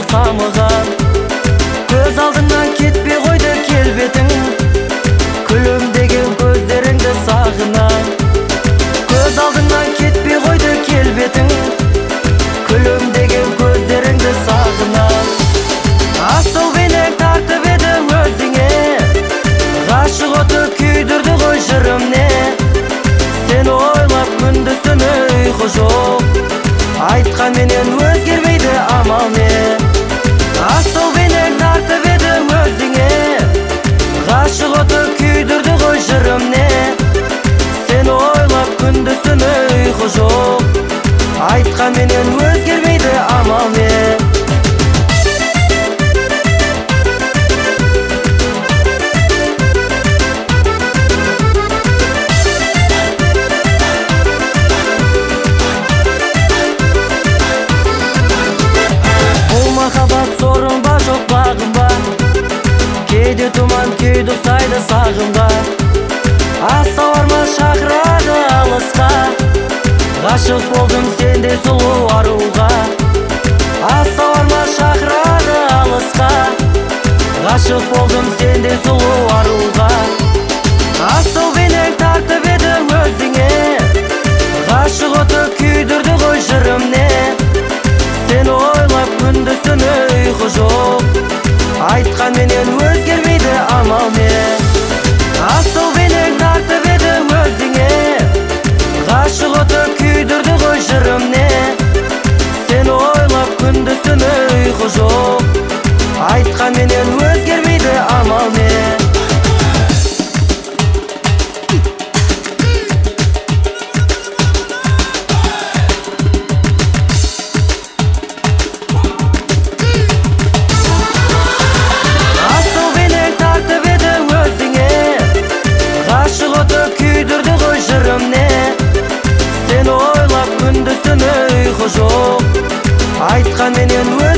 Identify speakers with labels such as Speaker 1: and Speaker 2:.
Speaker 1: камыган. Көз алдыңнан кетпей койду келбетиң, күлүмдеген көздөрүңдү сагынам. Көз алдыңнан кетпей койду келбетиң, күлүмдеген көздөрүңдү сагынам. Асыл менен тартып эдиң өзүңө, гашык оту күйдүрдү гой жырымны. Сени ойлап күндүз түнү уйку жок, айткан менен өзгербейди амал не. Асыл менен тартып эдиң өзүңө, гашык оту күйдүрдү гой жырымны. Сени ойлап күндүз түнү уйку жок, айткан менен өзгербейди амал не. Махаббат сорунба жок багымба, кейде туман күйдү сайды сагымга. Аса барма шакырады алыска, гашык болдум сендей сулуу арууга. Аса барма шакырады алыска, гашык болдум сендей сулуу арууга. Асыл менен тартып эдиң өзүңө, гашык оту күйдүрдү гой жырымны. Сени ойлап күндүз түнү уйку жок, айткан менен өзгербейди амал не. Асыл менен тартып эдиң өзүңө, гашык оту күйдүрдү гой жырымны. Сени ойлап күндүз түнү уйку жок, айткан менен өзгербейди амал не. Сени ойлап күндүз түнү уйку жок, айткан менен